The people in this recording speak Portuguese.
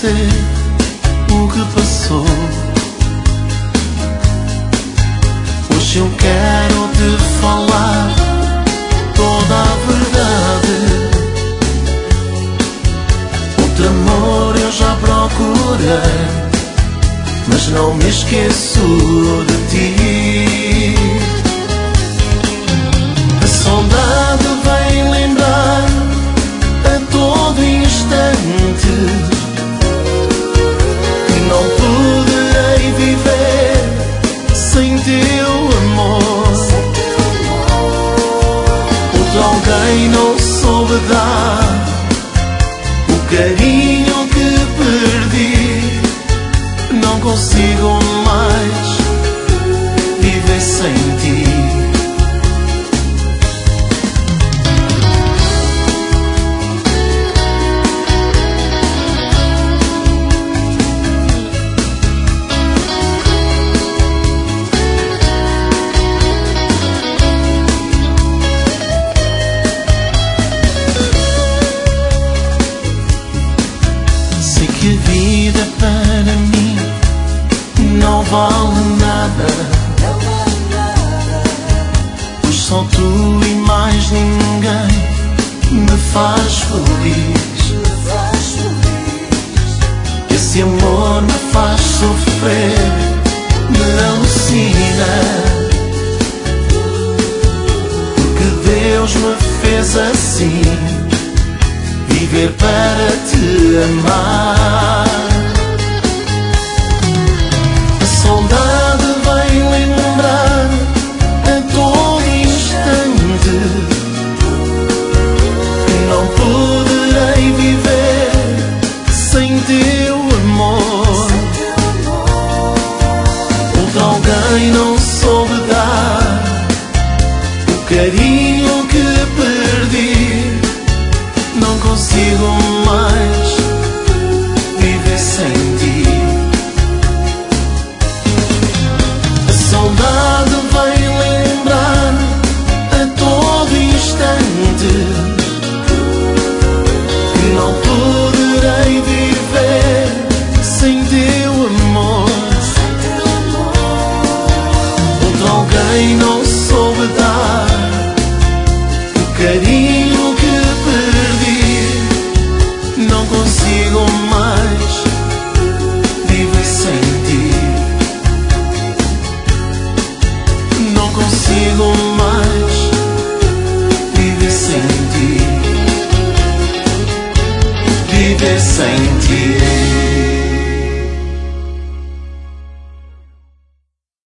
esquecer o que passou. Hoje eu quero te falar toda a verdade. Outro amor eu já procurei, mas não me esqueço de ti. A saudade vem lembrar a todo instante que não poderei viver sem teu amor. Outro alguém não soube dar o carinho que perdi. Não consigo mais viver sem ti. Sei que a vida para mim não vale nada, pois só tu e mais ninguém me faz feliz. Esse amor me faz sofrer, me alucina, porque Deus me fez assim, viver para te amar. A saudade vem lembrar a todo instante que não poderei viver sem teu amor. Outro alguém não soube dar o carinho que perdi. Não consigo mais viver sem ti. A saudade vem lembrar a todo instante que não poderei viver sem teu amor. Outro alguém não soube dar o carinho que perdi. Não consigo mais viver sem ti. Não consigo mais viver sem ti. Viver sem ti.